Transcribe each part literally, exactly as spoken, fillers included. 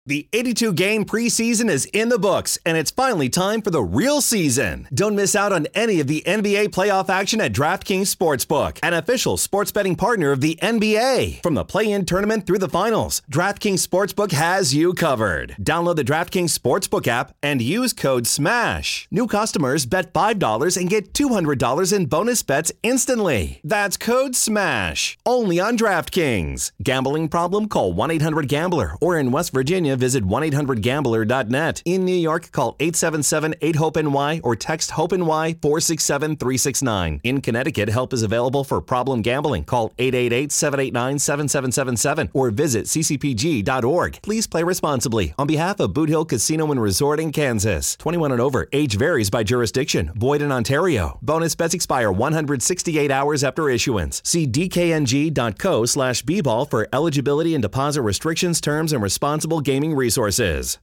The eighty-two game preseason is in the books, and it's finally time for the real season. Don't miss out on any of the N B A playoff action at DraftKings Sportsbook, an official sports betting partner of the N B A. From the play-in tournament through the finals, DraftKings Sportsbook has you covered. Download the DraftKings Sportsbook app and use code SMASH. New customers bet five dollars and get two hundred dollars in bonus bets instantly. That's code SMASH. Only on DraftKings. Gambling problem? Call one eight hundred gambler, or in West Virginia, visit one eight hundred gambler dot net. In New York, call eight seven seven eight hope N Y or text HOPE-NY four six seven three six nine. In Connecticut, help is available for problem gambling. Call eight eight eight seven eight nine seven seven seven seven or visit c c p g dot org. Please play responsibly. On behalf of Boot Hill Casino and Resort in Kansas. twenty-one and over. Age varies by jurisdiction. Void in Ontario. Bonus bets expire one hundred sixty-eight hours after issuance. See d k n g dot co slash b ball for eligibility and deposit restrictions, terms, and responsible gaming resources.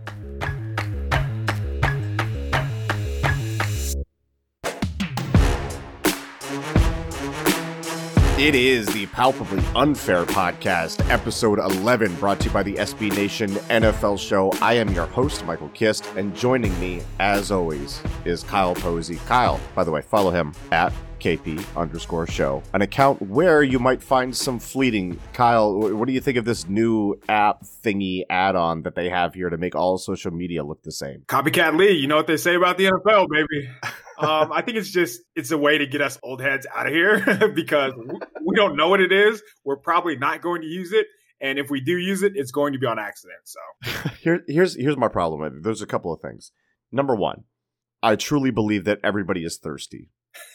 It is the Palpably Unfair Podcast, episode eleven, brought to you by the S B Nation N F L Show. I am your host, Michael Kist, and joining me, as always, is Kyle Posey. Kyle, by the way, follow him at K P underscore show, an account where you might find some fleeting. Kyle, what do you think of this new app thingy add-on that they have here to make all social media look the same? Copycat Lee, you know what they say about the N F L, baby. um, I think it's just, it's a way to get us old heads out of here because we don't know what it is. We're probably not going to use it. And if we do use it, it's going to be on accident. So Here, here's, here's my problem with it. There's a couple of things. Number one, I truly believe that everybody is thirsty.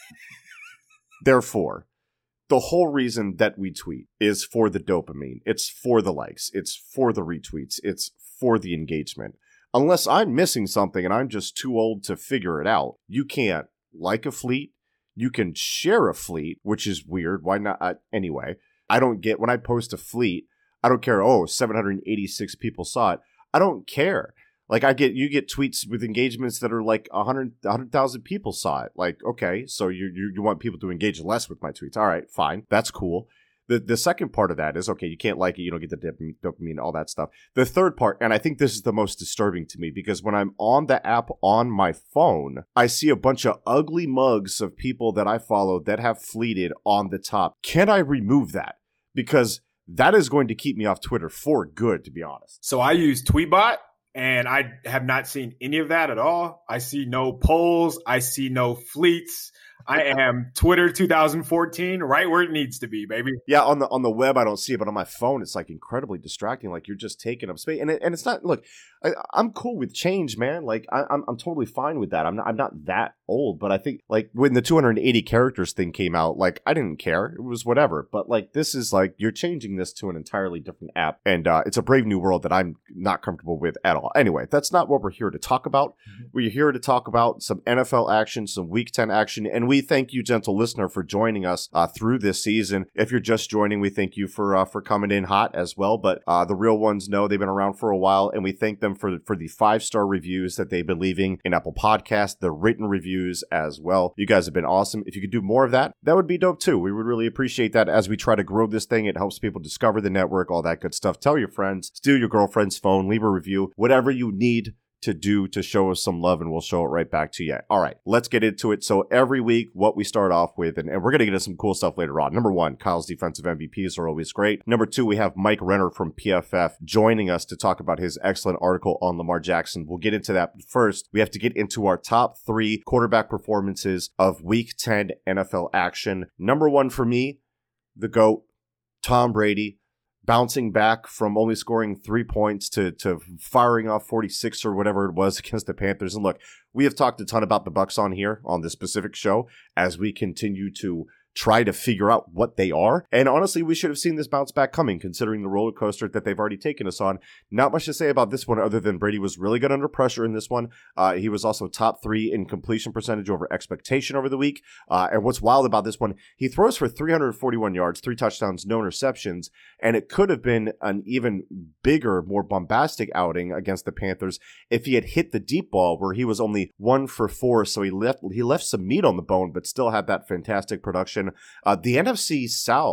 Therefore, the whole reason that we tweet is for the dopamine. It's for the likes. It's for the retweets. It's for the engagement. Unless I'm missing something and I'm just too old to figure it out, you can't like a fleet. You can share a fleet, which is weird. Why not? Uh, anyway, I don't get, when I post a fleet, I don't care, oh, seven hundred eighty-six people saw it. I don't care. Like, I get, you get tweets with engagements that are like one hundred, one hundred thousand people saw it. Like, okay, so you, you you want people to engage less with my tweets. All right, fine. That's cool. The the second part of that is, okay, you can't like it, you don't get the dopamine, all that stuff. The third part, and I think this is the most disturbing to me, because when I'm on the app on my phone, I see a bunch of ugly mugs of people that I follow that have fleeted on the top. Can I remove that? Because that is going to keep me off Twitter for good, to be honest. So I use Tweetbot. And I have not seen any of that at all. I see no polls. I see no fleets. I am Twitter two thousand fourteen, right where it needs to be, baby. Yeah, on the on the web, I don't see it, but on my phone, it's like incredibly distracting. Like you're just taking up space, and it, and it's not. Look, I, I'm cool with change, man. Like I, I'm I'm totally fine with that. I'm not I'm not that old, but I think like when the two hundred eighty characters thing came out, like I didn't care. It was whatever. But like this is like you're changing this to an entirely different app, and uh, it's a brave new world that I'm not comfortable with at all. Anyway, that's not what we're here to talk about. Mm-hmm. We're here to talk about some N F L action, some Week ten action, and we thank you, gentle listener, for joining us uh, through this season. If you're just joining, we thank you for uh, for coming in hot as well. But uh, the real ones know they've been around for a while, and we thank them for for the five star reviews that they've been leaving in Apple Podcasts, the written reviews as well. You guys have been awesome. If you could do more of that, that would be dope too. We would really appreciate that as we try to grow this thing. It helps people discover the network, all that good stuff. Tell your friends, steal your girlfriend's phone, leave a review, whatever you need to do to show us some love, and we'll show it right back to you. All right, let's get into it. So every week, what we start off with, and, and we're going to get into some cool stuff later on. Number one, Kyle's defensive M V Ps are always great. Number two, we have Mike Renner from P F F joining us to talk about his excellent article on Lamar Jackson. We'll get into that. But first, we have to get into our top three quarterback performances of Week ten N F L action. Number one for me, the GOAT, Tom Brady. Bouncing back from only scoring three points to to firing off forty-six or whatever it was against the Panthers. And look, we have talked a ton about the Bucs on here on this specific show as we continue to try to figure out what they are. And honestly, we should have seen this bounce back coming, considering the roller coaster that they've already taken us on. Not much to say about this one other than Brady was really good under pressure in this one. Uh, he was also top three in completion percentage over expectation over the week. Uh, and what's wild about this one, he throws for three hundred forty-one yards, three touchdowns, no interceptions. And it could have been an even bigger, more bombastic outing against the Panthers if he had hit the deep ball, where he was only one for four. So he left he left some meat on the bone, but still had that fantastic production. Uh, the N F C South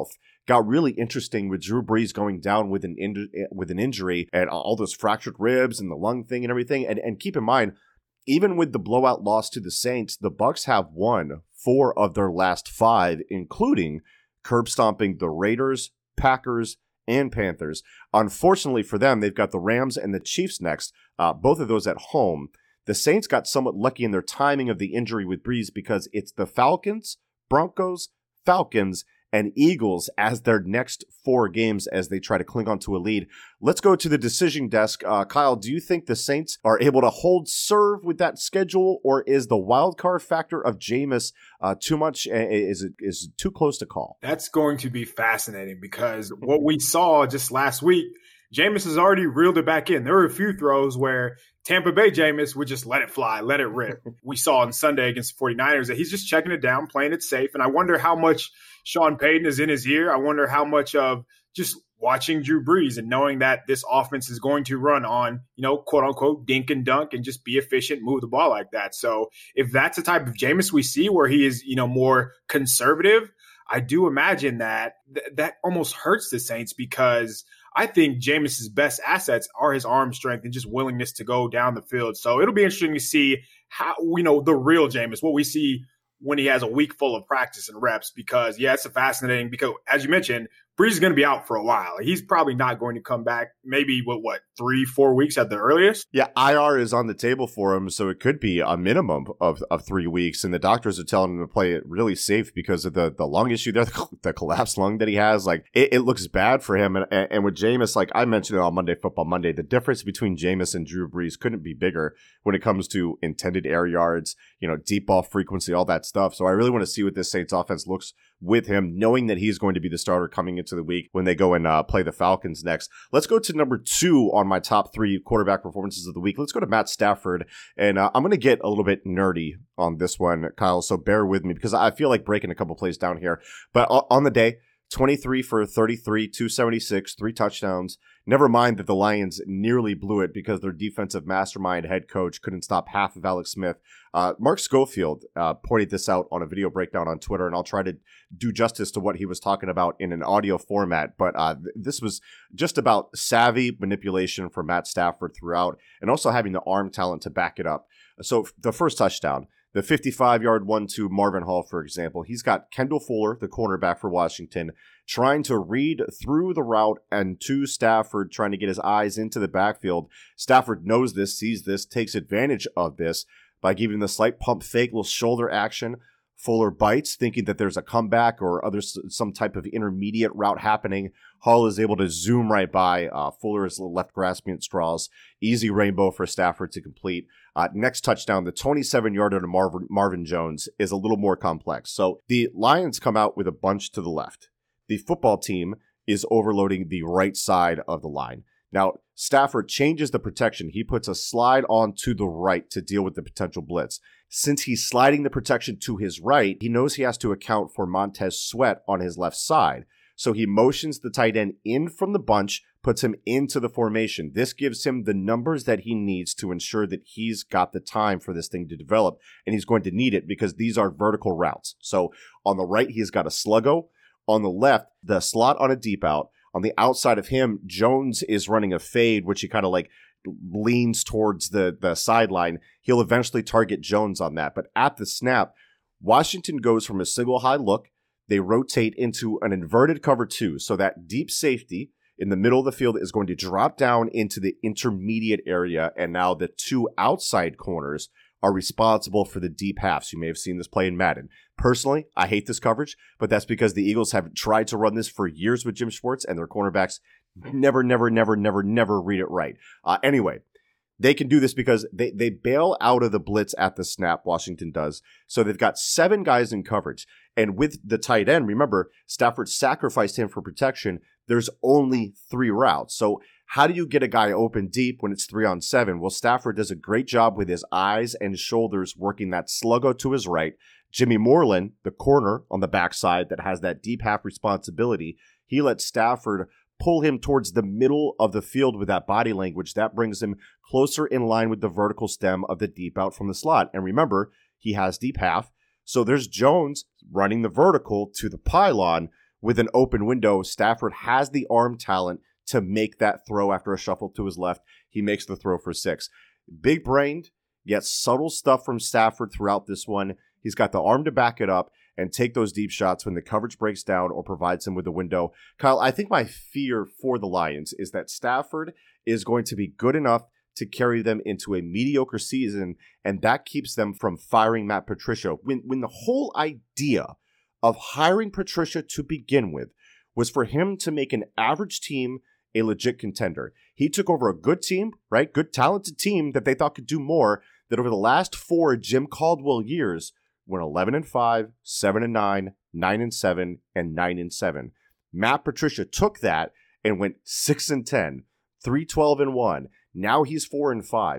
got really interesting with Drew Brees going down with an in- with an injury and all those fractured ribs and the lung thing and everything. And and keep in mind, even with the blowout loss to the Saints, the Bucs have won four of their last five, including curb stomping the Raiders, Packers, and Panthers. Unfortunately for them, they've got the Rams and the Chiefs next, uh, both of those at home. The Saints got somewhat lucky in their timing of the injury with Brees because it's the Falcons, Broncos, Falcons, and Eagles as their next four games as they try to cling on to a lead. Let's go to the decision desk. Uh, Kyle, do you think the Saints are able to hold serve with that schedule, or is the wild card factor of Jameis uh, too much? Is it is it too close to call? That's going to be fascinating because what we saw just last week, Jameis has already reeled it back in. There were a few throws where Tampa Bay Jameis would just let it fly, let it rip. We saw on Sunday against the 49ers that he's just checking it down, playing it safe. And I wonder how much Sean Payton is in his ear. I wonder how much of just watching Drew Brees and knowing that this offense is going to run on, you know, quote unquote, dink and dunk and just be efficient, move the ball like that. So if that's the type of Jameis we see where he is, you know, more conservative, I do imagine that th- that almost hurts the Saints because I think Jameis's best assets are his arm strength and just willingness to go down the field. So it'll be interesting to see how, you know, the real Jameis, what we see when he has a week full of practice and reps, because, yeah, it's a fascinating because, as you mentioned, Brees is going to be out for a while. He's probably not going to come back maybe, what, what, three, four weeks at the earliest? Yeah, I R is on the table for him, so it could be a minimum of, of three weeks. And the doctors are telling him to play it really safe because of the, the lung issue there, the collapsed lung that he has. Like, it, it looks bad for him. And, and with Jameis, like I mentioned it on Monday Football Monday, the difference between Jameis and Drew Brees couldn't be bigger when it comes to intended air yards, you know, deep ball frequency, all that stuff. So I really want to see what this Saints offense looks with him, knowing that he's going to be the starter coming into the week when they go and uh, play the Falcons next. Let's go to number two on my top three quarterback performances of the week. Let's go to Matt Stafford, and uh, I'm going to get a little bit nerdy on this one, Kyle, so bear with me because I feel like breaking a couple plays down here. But on the day, twenty-three for thirty-three, two seventy-six, three touchdowns. Never mind that the Lions nearly blew it because their defensive mastermind head coach couldn't stop half of Alex Smith. Uh, Mark Schofield uh, pointed this out on a video breakdown on Twitter, and I'll try to do justice to what he was talking about in an audio format. But uh, th- this was just about savvy manipulation for Matt Stafford throughout, and also having the arm talent to back it up. So the first touchdown, the fifty-five-yard one to Marvin Hall, for example, he's got Kendall Fuller, the cornerback for Washington, trying to read through the route and to Stafford, trying to get his eyes into the backfield. Stafford knows this, sees this, takes advantage of this by giving the slight pump fake, little shoulder action. Fuller bites, thinking that there's a comeback or other some type of intermediate route happening. Hall is able to zoom right by. Uh, Fuller is left grasping at straws. Easy rainbow for Stafford to complete. Uh, next touchdown, the twenty-seven-yarder to Marvin, Marvin Jones is a little more complex. So the Lions come out with a bunch to the left. The football team is overloading the right side of the line. Now, Stafford changes the protection. He puts a slide on to the right to deal with the potential blitz. Since he's sliding the protection to his right, he knows he has to account for Montez Sweat on his left side. So he motions the tight end in from the bunch, puts him into the formation. This gives him the numbers that he needs to ensure that he's got the time for this thing to develop, and he's going to need it because these are vertical routes. So on the right, he's got a sluggo. On the left, the slot on a deep out. On the outside of him, Jones is running a fade, which he kind of like leans towards the, the sideline. He'll eventually target Jones on that. But at the snap, Washington goes from a single high look. They rotate into an inverted cover two. So that deep safety in the middle of the field is going to drop down into the intermediate area. And now the two outside corners are responsible for the deep halves. You may have seen this play in Madden. Personally, I hate this coverage, but that's because the Eagles have tried to run this for years with Jim Schwartz, and their cornerbacks never, never, never, never, never read it right. Uh, anyway, they can do this because they, they bail out of the blitz at the snap, Washington does. So they've got seven guys in coverage. And with the tight end, remember, Stafford sacrificed him for protection. There's only three routes. So how do you get a guy open deep when it's three on seven? Well, Stafford does a great job with his eyes and shoulders working that sluggo to his right. Jimmy Moreland, the corner on the backside that has that deep half responsibility, he lets Stafford pull him towards the middle of the field with that body language. That brings him closer in line with the vertical stem of the deep out from the slot. And remember, he has deep half. So there's Jones running the vertical to the pylon with an open window, Stafford has the arm talent to make that throw after a shuffle to his left. He makes the throw for six. Big-brained, yet subtle stuff from Stafford throughout this one. He's got the arm to back it up and take those deep shots when the coverage breaks down or provides him with a window. Kyle, I think my fear for the Lions is that Stafford is going to be good enough to carry them into a mediocre season, and that keeps them from firing Matt Patricia. When, when the whole idea of hiring Patricia to begin with was for him to make an average team a legit contender. He took over a good team, right? Good, talented team that they thought could do more, that over the last four Jim Caldwell years went eleven and five, seven and nine, nine and seven, and nine and seven. Matt Patricia took that and went six and ten, three twelve and one. Now he's four and five.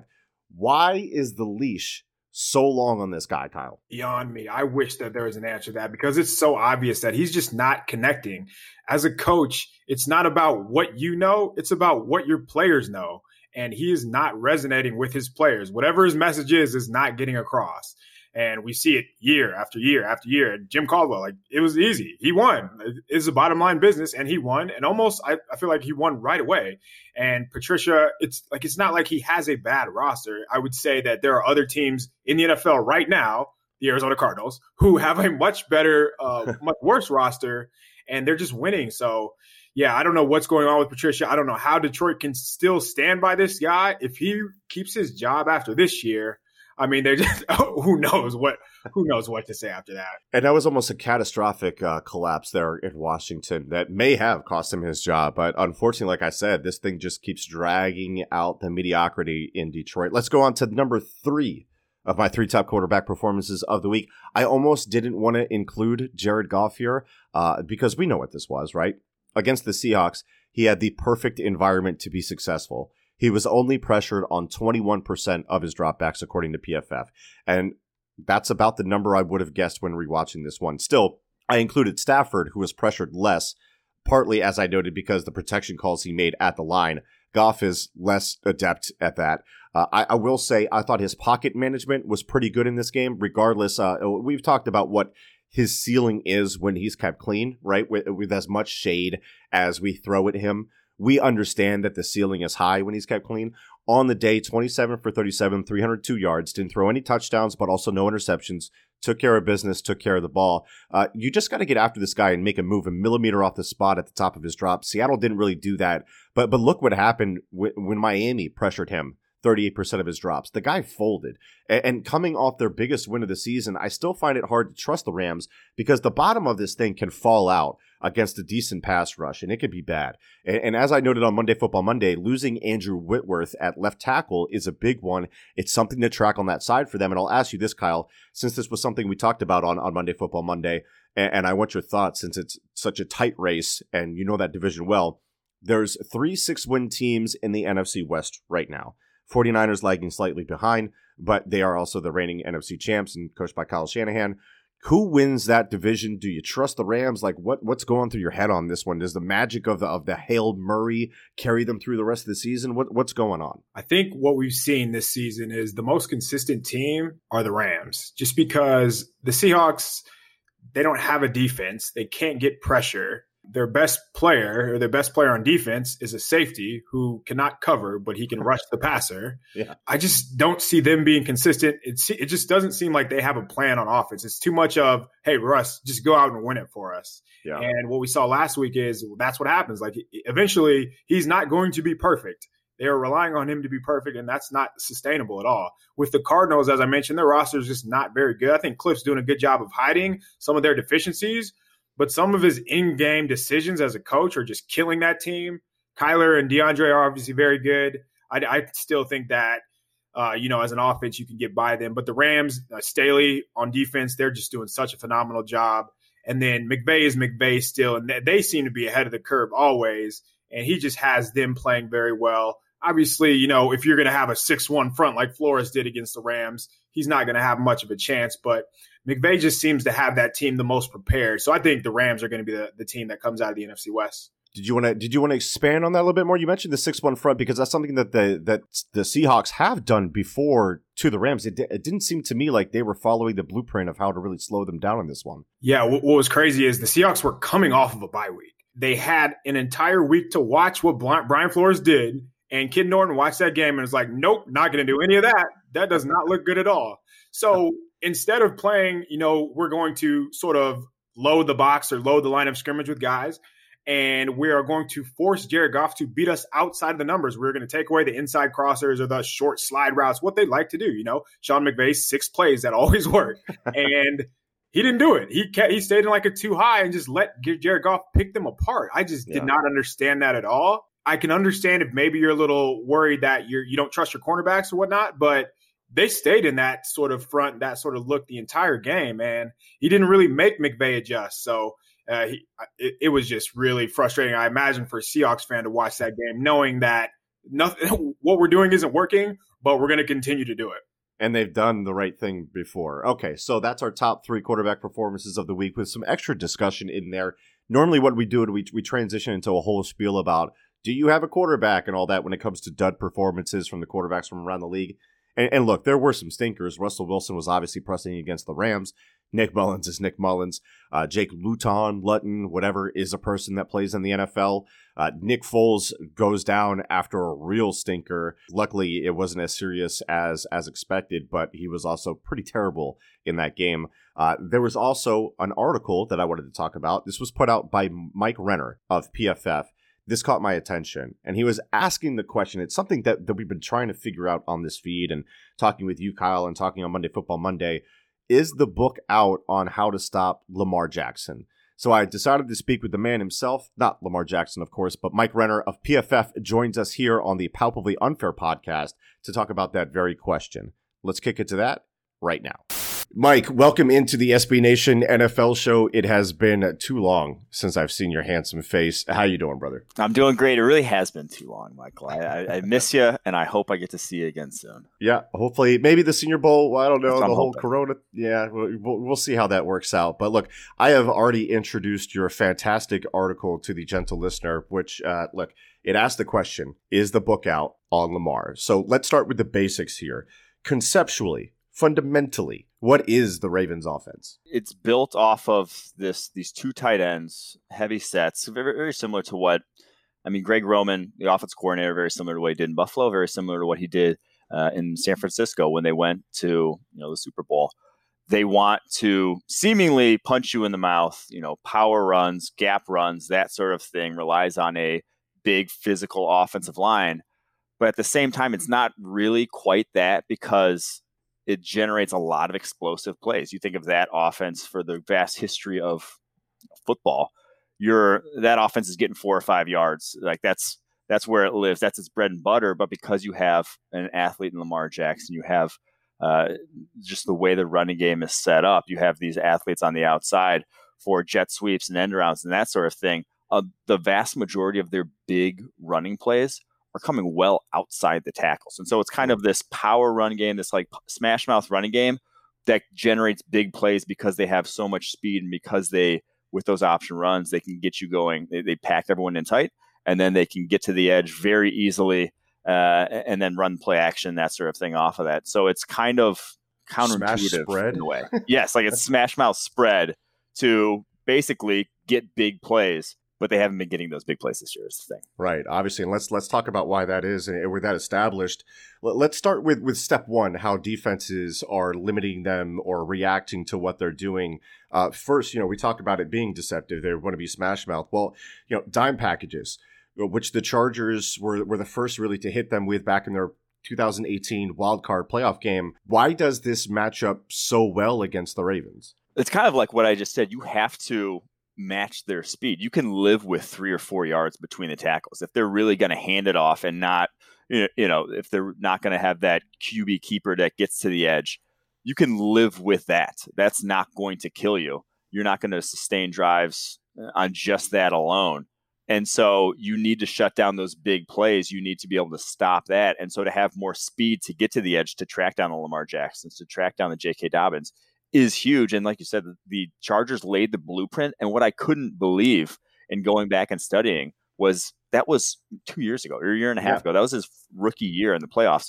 Why is the leash so long on this guy, Kyle? Beyond me. I wish that there was an answer to that, because it's so obvious that he's just not connecting. As a coach, it's not about what you know, it's about what your players know. And he is not resonating with his players. Whatever his message is, is not getting across. And we see it year after year after year. And Jim Caldwell, like, it was easy. He won. It's a bottom line business, and he won. And almost, I, I feel like he won right away. And Patricia, it's like, it's not like he has a bad roster. I would say that there are other teams in the N F L right now, the Arizona Cardinals, who have a much better, uh, much worse roster, and they're just winning. So, yeah, I don't know what's going on with Patricia. I don't know how Detroit can still stand by this guy. If he keeps his job after this year, I mean, they're just, oh, who knows what who knows what to say after that. And that was almost a catastrophic uh, collapse there in Washington that may have cost him his job. But unfortunately, like I said, this thing just keeps dragging out the mediocrity in Detroit. Let's go on to number three of my three top quarterback performances of the week. I almost didn't want to include Jared Goff here uh, because we know what this was, right? Against the Seahawks, he had the perfect environment to be successful. He was only pressured on twenty-one percent of his dropbacks, according to P F F. And that's about the number I would have guessed when rewatching this one. Still, I included Stafford, who was pressured less, partly, as I noted, because the protection calls he made at the line. Goff is less adept at that. Uh, I, I will say I thought his pocket management was pretty good in this game, regardless. Uh, we've talked about what his ceiling is when he's kept clean, right? With, with as much shade as we throw at him. We understand that the ceiling is high when he's kept clean. On the day, twenty-seven for thirty-seven, three hundred two yards, didn't throw any touchdowns, but also no interceptions, took care of business, took care of the ball. Uh, you just got to get after this guy and make him move a millimeter off the spot at the top of his drop. Seattle didn't really do that, but but look what happened w- when Miami pressured him. thirty-eight percent of his drops. The guy folded. And coming off their biggest win of the season, I still find it hard to trust the Rams because the bottom of this thing can fall out against a decent pass rush, and it could be bad. And, and as I noted on Monday Football Monday, losing Andrew Whitworth at left tackle is a big one. It's something to track on that side for them. And I'll ask you this, Kyle, since this was something we talked about on, on Monday Football Monday, and, and I want your thoughts since it's such a tight race and you know that division well. There's three six-win teams in the N F C West right now. forty-niners lagging slightly behind, but they are also the reigning N F C champs and coached by Kyle Shanahan. Who wins that division? Do you trust the Rams? Like, what what's going through your head on this one? Does the magic of the of the Hail Murray carry them through the rest of the season? What what's going on? I think what we've seen this season is the most consistent team are the Rams, just because the Seahawks, they don't have a defense. They can't get pressure. Their best player or their best player on defense is a safety who cannot cover, but he can rush the passer. Yeah. I just don't see them being consistent. It, it just doesn't seem like they have a plan on offense. It's too much of, hey, Russ, just go out and win it for us. Yeah. And what we saw last week is that's what happens. Like, eventually he's not going to be perfect. They are relying on him to be perfect, and that's not sustainable at all. With the Cardinals, as I mentioned, their roster is just not very good. I think Cliff's doing a good job of hiding some of their deficiencies, but some of his in-game decisions as a coach are just killing that team. Kyler and DeAndre are obviously very good. I, I still think that, uh, you know, as an offense, you can get by them. But the Rams, uh, Staley on defense, they're just doing such a phenomenal job. And then McVay is McVay still, and they seem to be ahead of the curve always. And he just has them playing very well. Obviously, you know, if you're going to have a six one front like Flores did against the Rams, he's not going to have much of a chance. But McVay just seems to have that team the most prepared. So I think the Rams are going to be the, the team that comes out of the N F C West. Did you want to did you want to expand on that a little bit more? You mentioned the six one front because that's something that the that the Seahawks have done before to the Rams. It, it didn't seem to me like they were following the blueprint of how to really slow them down in this one. Yeah, what, what was crazy is the Seahawks were coming off of a bye week. They had an entire week to watch what Brian Flores did, and Kid Norton watched that game and was like, nope, not going to do any of that. That does not look good at all. So instead of playing, you know, we're going to sort of load the box or load the line of scrimmage with guys, and we are going to force Jared Goff to beat us outside of the numbers. We're going to take away the inside crossers or the short slide routes, what they like to do. You know, Sean McVay's six plays that always work. And he didn't do it. He kept, he stayed in like a too high and just let Jared Goff pick them apart. I just yeah. did not understand that at all. I can understand if maybe you're a little worried that you're, you don't trust your cornerbacks or whatnot, but they stayed in that sort of front, that sort of look the entire game, and he didn't really make McVay adjust. So uh, he, it, it was just really frustrating. I imagine for a Seahawks fan to watch that game, knowing that nothing, what we're doing isn't working, but we're going to continue to do it. And they've done the right thing before. Okay, so that's our top three quarterback performances of the week with some extra discussion in there. Normally what we do is we, we transition into a whole spiel about, do you have a quarterback and all that when it comes to dud performances from the quarterbacks from around the league. And, and look, there were some stinkers. Russell Wilson was obviously pressing against the Rams. Nick Mullins is Nick Mullins. Uh, Jake Luton, Luton, whatever, is a person that plays in the N F L. Uh, Nick Foles goes down after a real stinker. Luckily, it wasn't as serious as as expected, but he was also pretty terrible in that game. Uh, there was also an article that I wanted to talk about. This was put out by Mike Renner of P F F. This caught my attention, and he was asking the question. It's something that, that we've been trying to figure out on this feed and talking with you, Kyle, and talking on Monday Football Monday. Is the book out on how to stop Lamar Jackson? So I decided to speak with the man himself, not Lamar Jackson, of course, but Mike Renner of P F F joins us here on the Palpably Unfair podcast to talk about that very question. Let's kick it to that right now. Mike, welcome into the S B Nation N F L show. It has been too long since I've seen your handsome face. How you doing, brother? I'm doing great. It really has been too long, Michael. I, I, I miss you, and I hope I get to see you again soon. Yeah, hopefully. Maybe the Senior Bowl. Well, I don't know. That's the whole hoping. Corona. Yeah, we'll, we'll see how that works out. But look, I have already introduced your fantastic article to the gentle listener, which, uh, look, it asked the question, is the book out on Lamar? So let's start with the basics here. Conceptually, fundamentally, what is the Ravens offense? It's built off of this these two tight ends, heavy sets, very, very similar to what, I mean, Greg Roman, the offense coordinator, very similar to what he did in Buffalo, very similar to what he did uh, in San Francisco when they went to, you know, the Super Bowl. They want to seemingly punch you in the mouth, you know, power runs, gap runs, that sort of thing, relies on a big physical offensive line. But at the same time, it's not really quite that because it generates a lot of explosive plays. You think of that offense for the vast history of football, you're, that offense is getting four or five yards. Like that's that's where it lives. That's its bread and butter. But because you have an athlete in Lamar Jackson, you have uh, just the way the running game is set up. You have these athletes on the outside for jet sweeps and end rounds and that sort of thing. Uh, the vast majority of their big running plays are coming well outside the tackles. And so it's kind of this power run game, this like smash mouth running game that generates big plays because they have so much speed and because they, with those option runs, they can get you going. They, they pack everyone in tight and then they can get to the edge very easily uh, and then run play action, that sort of thing off of that. So it's kind of counterintuitive in a way. Yes, like it's smash mouth spread to basically get big plays. But they haven't been getting those big plays this year is the thing. Right, obviously. And let's let's talk about why that is. And with that established, let's start with, with step one, how defenses are limiting them or reacting to what they're doing. Uh, first, you know, we talk about it being deceptive. They want to be smash mouth. Well, you know, dime packages, which the Chargers were, were the first really to hit them with back in their two thousand eighteen wildcard playoff game. Why does this match up so well against the Ravens? It's kind of like what I just said. You have to match their speed. You can live with three or four yards between the tackles if they're really going to hand it off and not, you know, if they're not going to have that Q B keeper that gets to the edge. You can live with that. That's not going to kill you. You're not going to sustain drives on just that alone. And so you need to shut down those big plays. You need to be able to stop that. And so to have more speed to get to the edge, to track down the Lamar Jacksons, to track down the J K. Dobbins, is huge. And like you said, the Chargers laid the blueprint. And what I couldn't believe in going back and studying was that was two years ago or a year and a half Yeah. ago. That was his rookie year in the playoffs.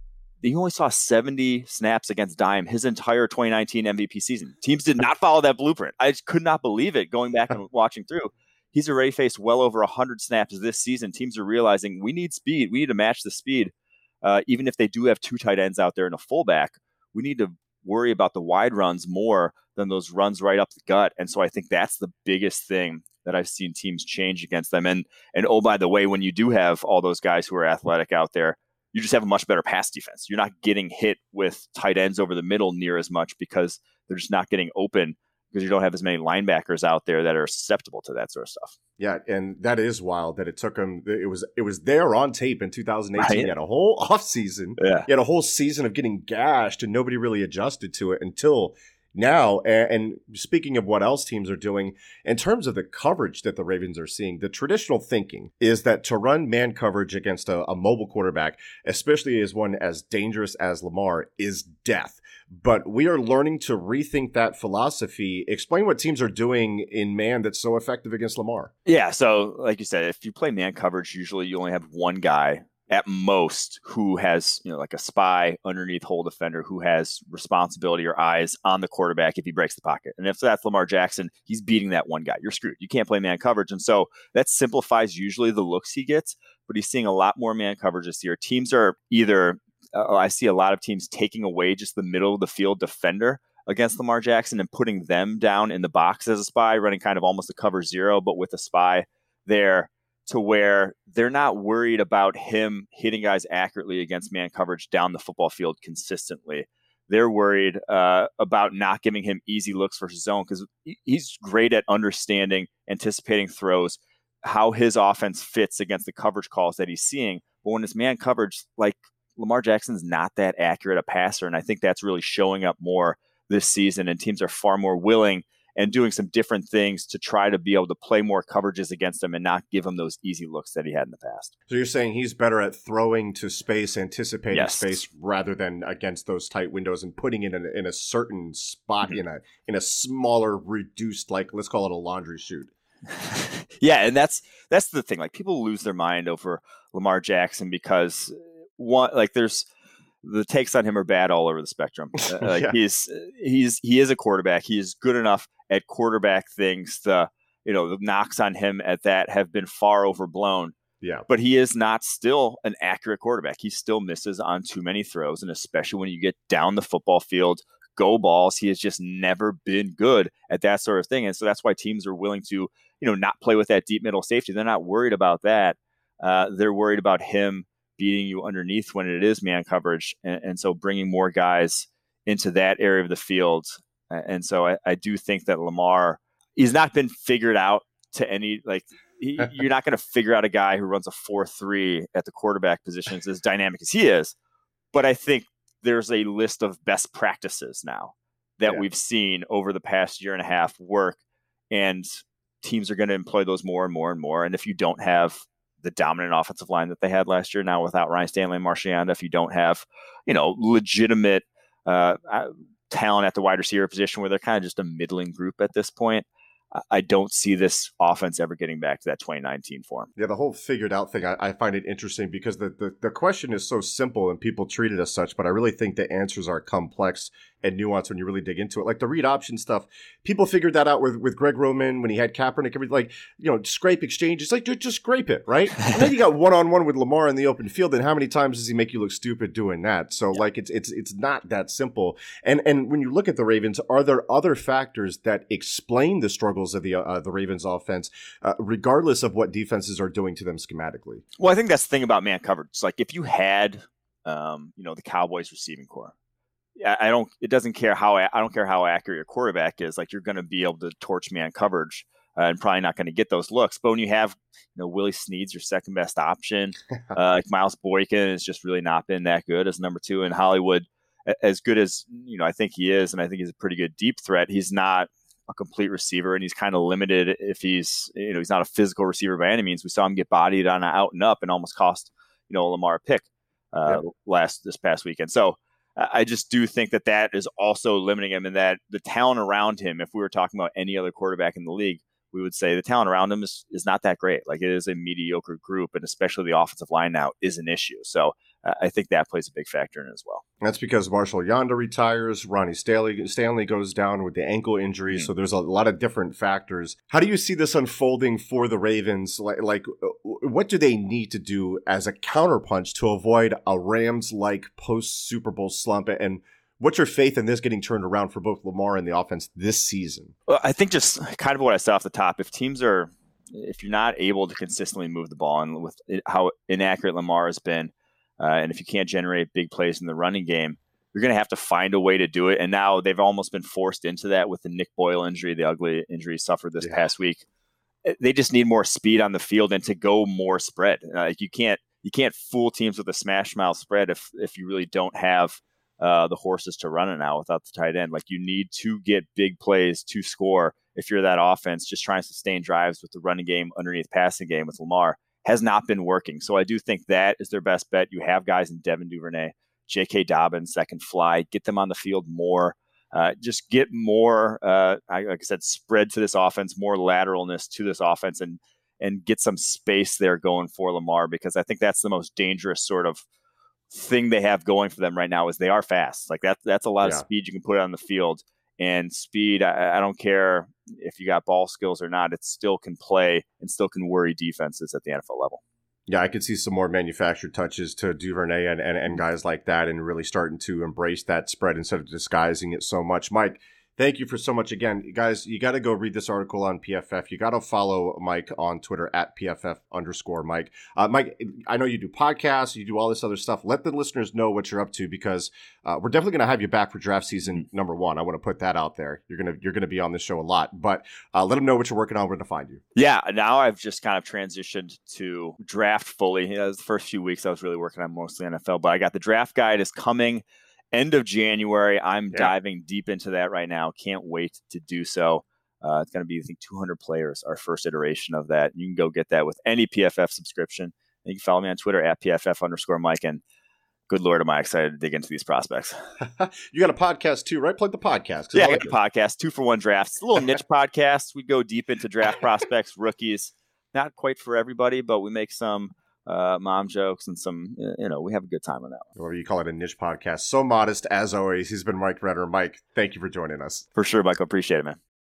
He only saw seventy snaps against Dime his entire twenty nineteen M V P season. Teams did not follow that blueprint. I just could not believe it going back and watching through. He's already faced well over one hundred snaps this season. Teams are realizing we need speed. We need to match the speed. Uh, even if they do have two tight ends out there and a fullback, we need to worry about the wide runs more than those runs right up the gut. And so I think that's the biggest thing that I've seen teams change against them. And, and oh, by the way, when you do have all those guys who are athletic out there, you just have a much better pass defense. You're not getting hit with tight ends over the middle near as much because they're just not getting open because you don't have as many linebackers out there that are susceptible to that sort of stuff. Yeah, and that is wild that it took him. It was it was there on tape in two thousand eighteen. Right. He had a whole offseason. Yeah. He had a whole season of getting gashed, and nobody really adjusted to it until now. And, and speaking of what else teams are doing, in terms of the coverage that the Ravens are seeing, the traditional thinking is that to run man coverage against a, a mobile quarterback, especially as one as dangerous as Lamar, is death. But we are learning to rethink that philosophy. Explain what teams are doing in man that's so effective against Lamar. Yeah, so like you said, if you play man coverage, usually you only have one guy at most who has, you know, like a spy underneath hole defender who has responsibility or eyes on the quarterback if he breaks the pocket. And if that's Lamar Jackson, he's beating that one guy. You're screwed. You can't play man coverage. And so that simplifies usually the looks he gets, but he's seeing a lot more man coverage this year. Teams are either, uh, I see a lot of teams taking away just the middle of the field defender against Lamar Jackson and putting them down in the box as a spy, running kind of almost a cover zero, but with a spy there, to where they're not worried about him hitting guys accurately against man coverage down the football field consistently. They're worried uh, about not giving him easy looks versus zone because he's great at understanding, anticipating throws, how his offense fits against the coverage calls that he's seeing. But when it's man coverage, like Lamar Jackson's not that accurate a passer, and I think that's really showing up more this season, and teams are far more willing and doing some different things to try to be able to play more coverages against him and not give him those easy looks that he had in the past. So you're saying he's better at throwing to space, anticipating Yes. space, rather than against those tight windows and putting it in a, in a certain spot Mm-hmm. in a in a smaller, reduced, like let's call it a laundry chute. Yeah, and that's that's the thing. Like people lose their mind over Lamar Jackson because one, like there's the takes on him are bad all over the spectrum. Uh, like Yeah. he's he's he is a quarterback. He is good enough at quarterback things. The you know the knocks on him at that have been far overblown. Yeah. But he is not still an accurate quarterback. He still misses on too many throws, and especially when you get down the football field, go balls, he has just never been good at that sort of thing. And so that's why teams are willing to, you know, not play with that deep middle safety. They're not worried about that. Uh, they're worried about him beating you underneath when it is man coverage. And, and so bringing more guys into that area of the field. And so I, I do think that Lamar, he's not been figured out to any, like, he, you're not going to figure out a guy who runs a four three at the quarterback positions as dynamic as he is. But I think there's a list of best practices now that Yeah. we've seen over the past year and a half work, and teams are going to employ those more and more and more. And if you don't have the dominant offensive line that they had last year now without Ryan Stanley and Marciano, if you don't have, you know, legitimate uh, talent at the wide receiver position where they're kind of just a middling group at this point, I don't see this offense ever getting back to that twenty nineteen form. Yeah, the whole figured out thing, I, I find it interesting because the, the, the question is so simple and people treat it as such, but I really think the answers are complex and nuanced when you really dig into it. Like the read option stuff, people figured that out with, with Greg Roman when he had Kaepernick, everything, like, you know, scrape exchange. It's like, dude, just scrape it, right? And then you got one-on-one with Lamar in the open field, and how many times does he make you look stupid doing that? So, yeah. like, it's it's it's not that simple. And and when you look at the Ravens, are there other factors that explain the struggles of the uh, the Ravens offense, uh, regardless of what defenses are doing to them schematically? Well, I think that's the thing about man coverage. It's like if you had, um, you know, the Cowboys receiving core, I don't. It doesn't care how. I don't care how accurate your quarterback is. Like you're going to be able to torch man coverage, uh, and probably not going to get those looks. But when you have, you know, Willie Snead's your second best option, uh, like Miles Boykin has just really not been that good as number two in Hollywood. As good as you know, I think he is, and I think he's a pretty good deep threat. He's not a complete receiver, and he's kind of limited if he's, you know, he's not a physical receiver by any means. We saw him get bodied on an out and up and almost cost, you know, Lamar a pick uh, yep. last this past weekend. So. I just do think that that is also limiting him, and that the talent around him, if we were talking about any other quarterback in the league, we would say the talent around him is, is not that great. Like, it is a mediocre group, and especially the offensive line now is an issue. So uh, I think that plays a big factor in it as well. That's because Marshall Yanda retires, Ronnie Stanley, Stanley goes down with the ankle injury. Mm-hmm. So there's a lot of different factors. How do you see this unfolding for the Ravens? Like, like, what do they need to do as a counterpunch to avoid a Rams-like post-Super Bowl slump? And what's your faith in this getting turned around for both Lamar and the offense this season? Well, I think just kind of what I said off the top, if teams are, if you're not able to consistently move the ball, and with it, how inaccurate Lamar has been, uh, and if you can't generate big plays in the running game, you're going to have to find a way to do it. And now they've almost been forced into that with the Nick Boyle injury, the ugly injury suffered this yeah. past week. They just need more speed on the field and to go more spread. Uh, you can't you can't fool teams with a smash mouth spread if if you really don't have Uh, the horses to run it now without the tight end. Like, you need to get big plays to score if you're that offense. Just trying to sustain drives with the running game underneath passing game with Lamar has not been working. So I do think that is their best bet. You have guys in Devin Duvernay, J K. Dobbins that can fly, get them on the field more. Uh, just get more, uh, like I said, spread to this offense, more lateralness to this offense, and and get some space there going for Lamar, because I think that's the most dangerous sort of thing they have going for them right now is they are fast. Like, that, that's a lot yeah. of speed you can put on the field. And speed, I, I don't care if you got ball skills or not, it still can play and still can worry defenses at the N F L level. Yeah, I could see some more manufactured touches to Duvernay and, and, and guys like that, and really starting to embrace that spread instead of disguising it so much. Mike, thank you for so much again. Guys, you got to go read this article on P F F. You got to follow Mike on Twitter at P F F underscore Mike. Uh, Mike, I know you do podcasts, you do all this other stuff. Let the listeners know what you're up to, because uh, we're definitely going to have you back for draft season number one. I want to put that out there. You're going to you're going to be on this show a lot, but uh, let them know what you're working on, where to find you. Yeah, now I've just kind of transitioned to draft fully. You know, the first few weeks I was really working on mostly N F L, but I got the draft guide is coming end of January. I'm yeah. diving deep into that right now. Can't wait to do so. Uh, it's going to be, I think, two hundred players, our first iteration of that. You can go get that with any P F F subscription. And you can follow me on Twitter at P F F underscore Mike. And good Lord, am I excited to dig into these prospects. You got a podcast too, right? Plug the podcast. Yeah, I got the podcast, two for one drafts. It's a little niche podcast. We go deep into draft prospects, rookies. Not quite for everybody, but we make some uh mom jokes and some, you know, we have a good time on that one. Or you call it a niche podcast. So modest as always. He's been Mike Renner. Mike, thank you for joining us. For sure, Michael. Appreciate it, man.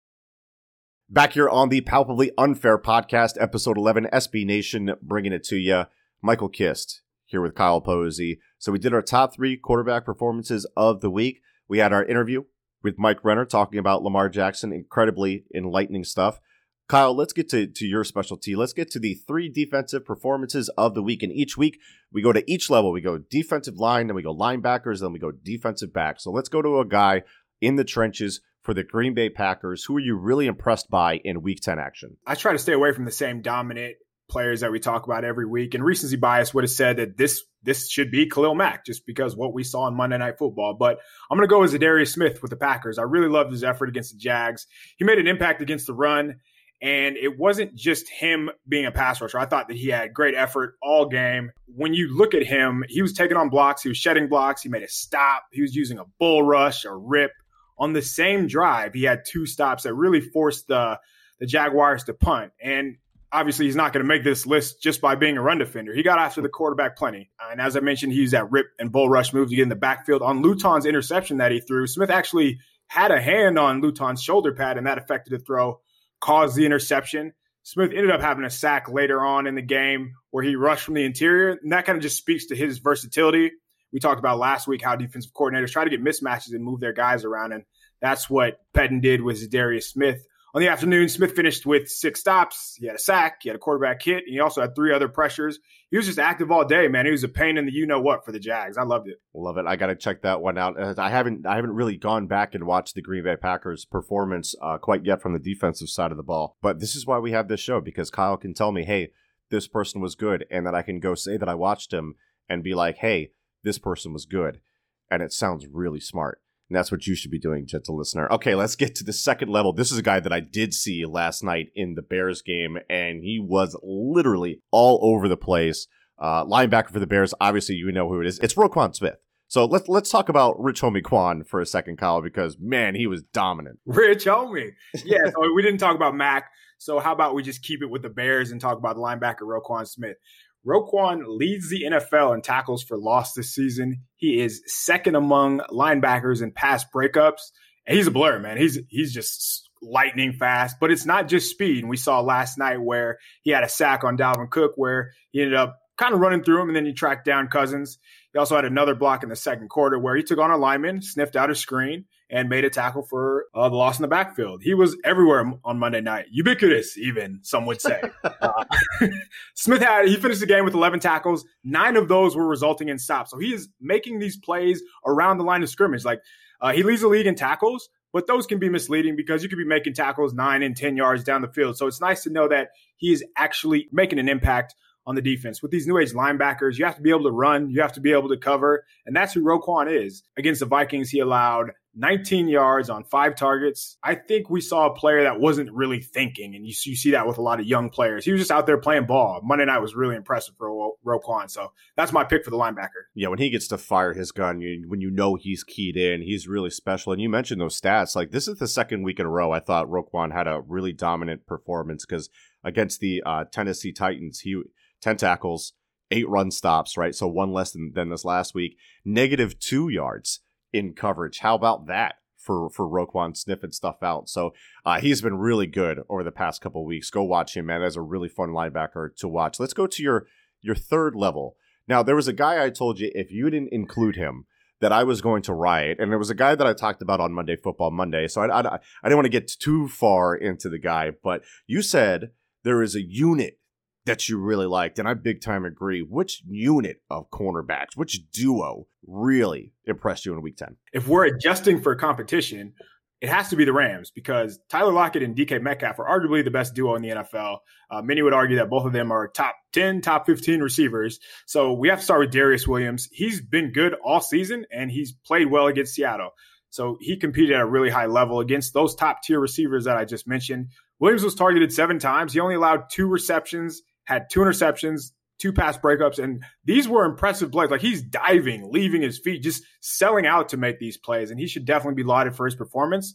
Back here on the Palpably Unfair podcast, episode eleven, S B Nation, bringing it to you. Michael Kist here with Kyle Posey. So we did our top three quarterback performances of the week. We had our interview with Mike Renner talking about Lamar Jackson. Incredibly enlightening stuff. Kyle, let's get to, to your specialty. Let's get to the three defensive performances of the week. And each week, we go to each level. We go defensive line, then we go linebackers, then we go defensive back. So let's go to a guy in the trenches for the Green Bay Packers. Who are you really impressed by in week ten action? I try to stay away from the same dominant players that we talk about every week. And recency bias would have said that this this should be Khalil Mack, just because what we saw on Monday Night Football. But I'm going to go as Zadarius Smith with the Packers. I really loved his effort against the Jags. He made an impact against the run. And it wasn't just him being a pass rusher. I thought that he had great effort all game. When you look at him, he was taking on blocks. He was shedding blocks. He made a stop. He was using a bull rush, a rip. On the same drive, he had two stops that really forced the, the Jaguars to punt. And obviously, he's not going to make this list just by being a run defender. He got after the quarterback plenty. And as I mentioned, he used that rip and bull rush move to get in the backfield. On Luton's interception that he threw, Smith actually had a hand on Luton's shoulder pad, and that affected the throw, caused the interception. Smith ended up having a sack later on in the game where he rushed from the interior, and that kind of just speaks to his versatility. We talked about last week how defensive coordinators try to get mismatches and move their guys around, and that's what Pettin did with Zadarius Smith. On the afternoon, Smith finished with six stops. He had a sack, he had a quarterback hit, and he also had three other pressures. He was just active all day, man. He was a pain in the you-know-what for the Jags. I loved it. Love it. I got to check that one out. I haven't I haven't really gone back and watched the Green Bay Packers performance uh, quite yet from the defensive side of the ball. But this is why we have this show, because Kyle can tell me, hey, this person was good, and then I can go say that I watched him and be like, hey, this person was good. And it sounds really smart. And that's what you should be doing, gentle listener. Okay, let's get to the second level. This is a guy that I did see last night in the Bears game, and he was literally all over the place. Uh, linebacker for the Bears, obviously you know who it is. It's Roquan Smith. So let's let's talk about Rich Homie Quan for a second, Kyle, because man, he was dominant. Rich Homie. Yeah, so we didn't talk about Mac. So how about we just keep it with the Bears and talk about the linebacker Roquan Smith. Roquan leads the N F L in tackles for loss this season. He is second among linebackers in pass breakups. And he's a blur, man. He's he's just lightning fast, but it's not just speed. And we saw last night where he had a sack on Dalvin Cook where he ended up kind of running through him, and then he tracked down Cousins. He also had another block in the second quarter where he took on a lineman, sniffed out a screen, and made a tackle for uh, the loss in the backfield. He was everywhere on Monday night. Ubiquitous, even, some would say. uh, Smith had, he finished the game with eleven tackles. Nine of those were resulting in stops. So he is making these plays around the line of scrimmage. Like, uh, he leads the league in tackles, but those can be misleading because you could be making tackles nine and ten yards down the field. So it's nice to know that he is actually making an impact on the defense. With these new age linebackers, you have to be able to run, you have to be able to cover, and that's who Roquan is. Against the Vikings, he allowed nineteen yards on five targets. I think we saw a player that wasn't really thinking, and you, you see that with a lot of young players. He was just out there playing ball. Monday night was really impressive for Ro- Roquan, so that's my pick for the linebacker. Yeah, when he gets to fire his gun, you, when you know he's keyed in, he's really special. And you mentioned those stats. Like, this is the second week in a row I thought Roquan had a really dominant performance because against the uh, Tennessee Titans, he ten tackles, eight run stops, right? So one less than, than this last week. Negative two yards in coverage. How about that for, for Roquan sniffing stuff out? So uh, he's been really good over the past couple of weeks. Go watch him, man. That's a really fun linebacker to watch. Let's go to your, your third level. Now, there was a guy I told you, if you didn't include him, that I was going to riot. And there was a guy that I talked about on Monday Football Monday. So I, I, I didn't want to get too far into the guy, but you said there is a unit that you really liked, and I big time agree. Which unit of cornerbacks, which duo really impressed you in week ten? If we're adjusting for competition, it has to be the Rams because Tyler Lockett and D K Metcalf are arguably the best duo in the N F L. Uh, many would argue that both of them are top ten, top fifteen receivers. So we have to start with Darius Williams. He's been good all season, and he's played well against Seattle. So he competed at a really high level against those top tier receivers that I just mentioned. Williams was targeted seven times. He only allowed two receptions, had two interceptions, two pass breakups, and these were impressive plays. Like, he's diving, leaving his feet, just selling out to make these plays, and he should definitely be lauded for his performance.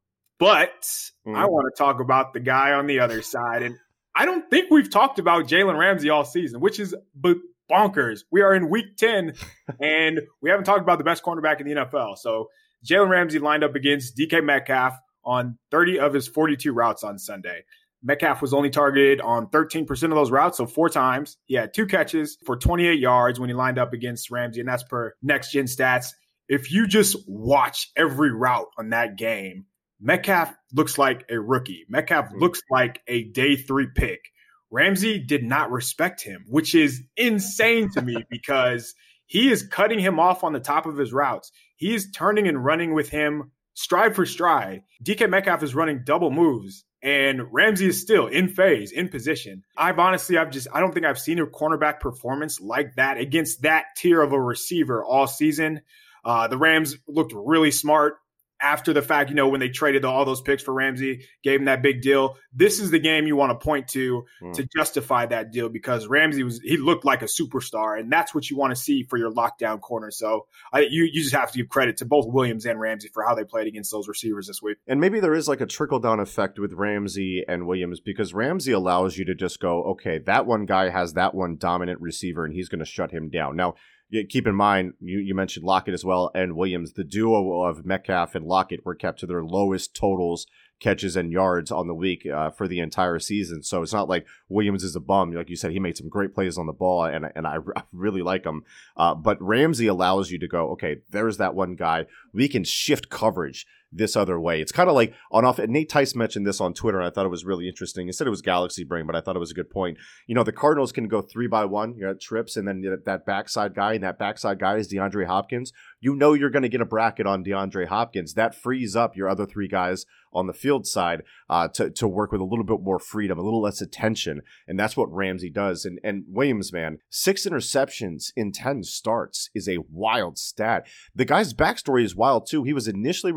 But mm. I want to talk about the guy on the other side, and I don't think we've talked about Jalen Ramsey all season, which is bonkers. We are in week ten, and we haven't talked about the best cornerback in the N F L. So Jalen Ramsey lined up against D K Metcalf on thirty of his forty-two routes on Sunday. Metcalf was only targeted on thirteen percent of those routes, so four times. He had two catches for twenty-eight yards when he lined up against Ramsey, and that's per Next Gen Stats. If you just watch every route on that game, Metcalf looks like a rookie. Metcalf mm-hmm. looks like a day three pick. Ramsey did not respect him, which is insane to me because he is cutting him off on the top of his routes. He is turning and running with him stride for stride. D K Metcalf is running double moves. And Ramsey is still in phase, in position. I've honestly, I've just, I don't think I've seen a cornerback performance like that against that tier of a receiver all season. Uh, the Rams looked really smart after the fact, you know, when they traded all those picks for Ramsey, gave him that big deal. This is the game you want to point to mm. to justify that deal because Ramsey was, he looked like a superstar, and that's what you want to see for your lockdown corner. So I, you, you just have to give credit to both Williams and Ramsey for how they played against those receivers this week. And maybe there is like a trickle down effect with Ramsey and Williams because Ramsey allows you to just go, okay, that one guy has that one dominant receiver and he's going to shut him down. Now, keep in mind, you, you mentioned Lockett as well and Williams. The duo of Metcalf and Lockett were kept to their lowest totals, catches, and yards on the week uh, for the entire season. So it's not like Williams is a bum. Like you said, he made some great plays on the ball, and, and I, I really like him. Uh, but Ramsey allows you to go, okay, there's that one guy. We can shift coverage this other way. It's kind of like on off. Nate Tice mentioned this on Twitter, and I thought it was really interesting. He said it was Galaxy Brain, but I thought it was a good point. You know, the Cardinals can go three by one, you know, trips, and then that backside guy, and that backside guy is DeAndre Hopkins. You know you're going to get a bracket on DeAndre Hopkins. That frees up your other three guys on the field side uh, to, to work with a little bit more freedom, a little less attention, and that's what Ramsey does. And, and Williams, man, six interceptions in ten starts is a wild stat. The guy's backstory is wild, too. He was initially rejected as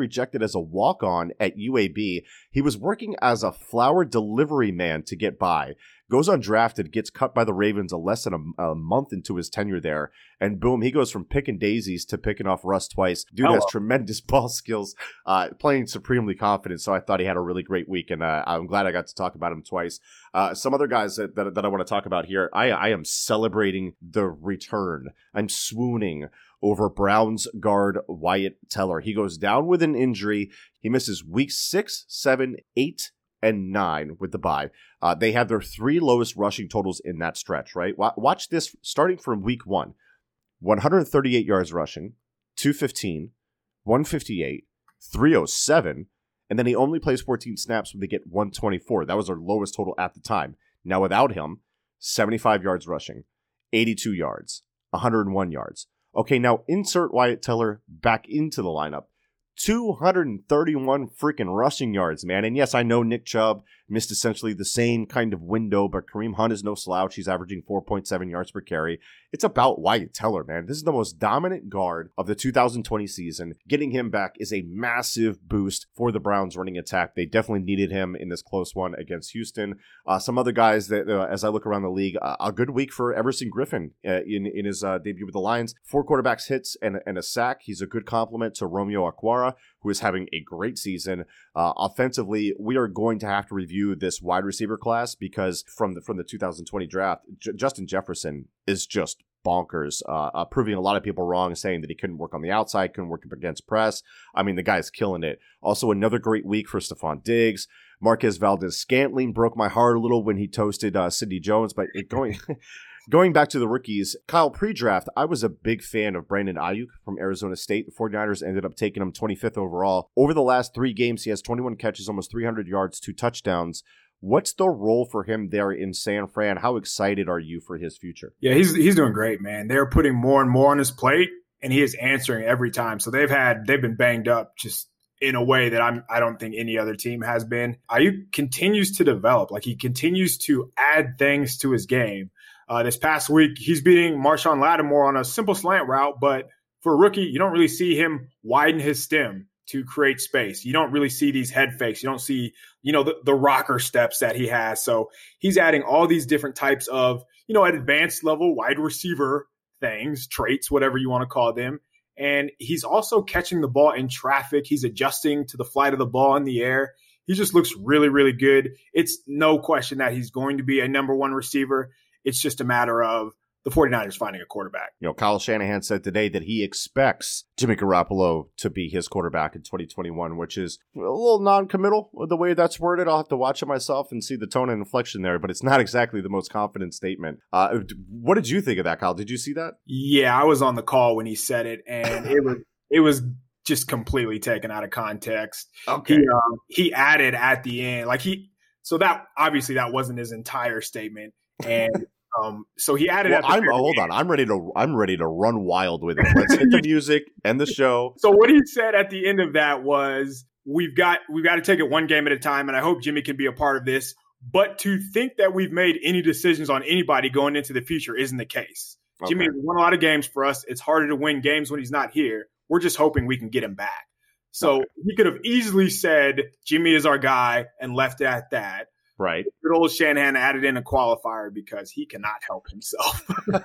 as a walk-on at U A B. He was working as a flower delivery man to get by. Goes undrafted, gets cut by the Ravens a less than a, a month into his tenure there, and boom, he goes from picking daisies to picking off Russ twice. Dude oh, has well. tremendous ball skills, uh, playing supremely confident, so I thought he had a really great week, and uh, I'm glad I got to talk about him twice. Uh, some other guys that, that, that I want to talk about here, I, I am celebrating the return. I'm swooning over Browns guard Wyatt Teller. He goes down with an injury. He misses week six, seven, eight, and nine with the bye. Uh, they have their three lowest rushing totals in that stretch, right? Watch this starting from week one. one hundred thirty-eight yards rushing, two fifteen, one fifty-eight, three oh seven, and then he only plays fourteen snaps when they get one twenty-four. That was their lowest total at the time. Now without him, seventy-five yards rushing, eighty-two yards, one hundred one yards. Okay, now insert Wyatt Teller back into the lineup. two hundred thirty-one freaking rushing yards, man. And yes, I know Nick Chubb missed essentially the same kind of window, but Kareem Hunt is no slouch. He's averaging four point seven yards per carry. It's about Wyatt Teller, man. This is the most dominant guard of the two thousand twenty season. Getting him back is a massive boost for the Browns running attack. They definitely needed him in this close one against Houston. Uh, some other guys that, uh, as I look around the league, uh, a good week for Everson Griffin uh, in, in his uh, debut with the Lions. Four quarterbacks hits and, and a sack. He's a good complement to Romeo Okwara, who is having a great season. Uh, offensively, we are going to have to review this wide receiver class because from the from the two thousand twenty draft, J- Justin Jefferson is just bonkers, uh, uh, proving a lot of people wrong, saying that he couldn't work on the outside, couldn't work against press. I mean, the guy's killing it. Also, another great week for Stephon Diggs. Marquez Valdez-Scantling broke my heart a little when he toasted uh, Sidney Jones, but it going... Going back to the rookies, Kyle, pre-draft, I was a big fan of Brandon Ayuk from Arizona State. The 49ers ended up taking him twenty-fifth overall. Over the last three games, he has twenty-one catches, almost three hundred yards, two touchdowns. What's the role for him there in San Fran? How excited are you for his future? Yeah, he's he's doing great, man. They're putting more and more on his plate, and he is answering every time. So they've had they've been banged up just in a way that I'm I don't think any other team has been. Ayuk continues to develop, like he continues to add things to his game. Uh, this past week, he's beating Marshawn Lattimore on a simple slant route, but for a rookie, you don't really see him widen his stem to create space. You don't really see these head fakes. You don't see, you know, the, the rocker steps that he has. So he's adding all these different types of, you know, at advanced level wide receiver things, traits, whatever you want to call them. And he's also catching the ball in traffic. He's adjusting to the flight of the ball in the air. He just looks really, really good. It's no question that he's going to be a number one receiver. It's just a matter of the 49ers finding a quarterback. You know, Kyle Shanahan said today that he expects Jimmy Garoppolo to be his quarterback in twenty twenty-one, which is a little non-committal with the way that's worded. I'll have to watch it myself and see the tone and inflection there, but it's not exactly the most confident statement. Uh, what did you think of that, Kyle? Did you see that? Yeah, I was on the call when he said it, and it was it was just completely taken out of context. Okay. He, um, he added at the end, like he, so that obviously that wasn't his entire statement. And um, so he added. Well, at the I'm hold on. I'm ready to. I'm ready to run wild with it. Let's hit the music and the show. So what he said at the end of that was, "We've got we've got to take it one game at a time, and I hope Jimmy can be a part of this. But to think that we've made any decisions on anybody going into the future isn't the case. Okay. Jimmy has won a lot of games for us. It's harder to win games when he's not here. We're just hoping we can get him back. So okay. He could have easily said Jimmy is our guy and left it at that." Right. Good old Shanahan added in a qualifier because he cannot help himself.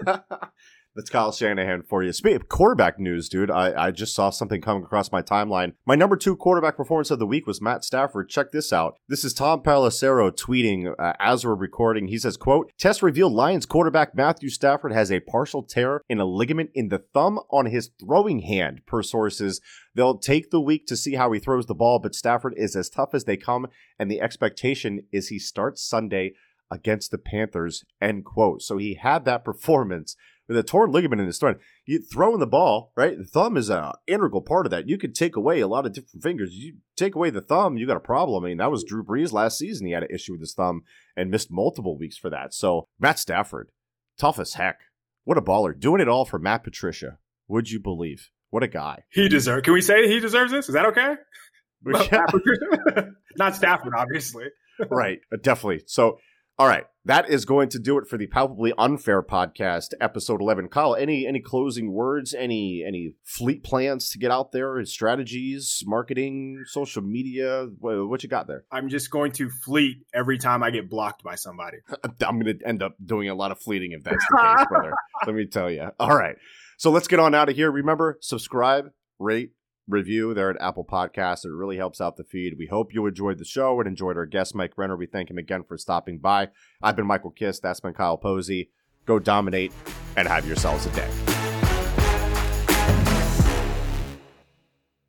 That's Kyle Shanahan for you. Speaking of quarterback news, dude, I, I just saw something coming across my timeline. My number two quarterback performance of the week was Matt Stafford. Check this out. This is Tom Pelissero tweeting uh, as we're recording. He says, quote, "Test revealed Lions quarterback Matthew Stafford has a partial tear in a ligament in the thumb on his throwing hand, per sources. They'll take the week to see how he throws the ball, but Stafford is as tough as they come, and the expectation is he starts Sunday against the Panthers," end quote. So he had that performance with a torn ligament in his thumb. You throwing the ball, right? The thumb is an integral part of that. You could take away a lot of different fingers. You take away the thumb, you got a problem. I mean, that was Drew Brees last season. He had an issue with his thumb and missed multiple weeks for that. So Matt Stafford, tough as heck. What a baller. Doing it all for Matt Patricia. Would you believe? What a guy. He deserves. Can we say he deserves this? Is that okay? Not Stafford, obviously. Right. Definitely. So All right. That is going to do it for the Palpably Unfair podcast, episode eleven. Kyle, any any closing words, any any fleet plans to get out there, strategies, marketing, social media? What, what you got there? I'm just going to fleet every time I get blocked by somebody. I'm going to end up doing a lot of fleeting if that's the case, brother. Let me tell you. All right. So let's get on out of here. Remember, subscribe, rate, review there at Apple Podcasts. It really helps out the feed. We hope you enjoyed the show and enjoyed our guest, Mike Renner. We thank him again for stopping by. I've been Michael Kiss. That's been Kyle Posey. Go dominate and have yourselves a day.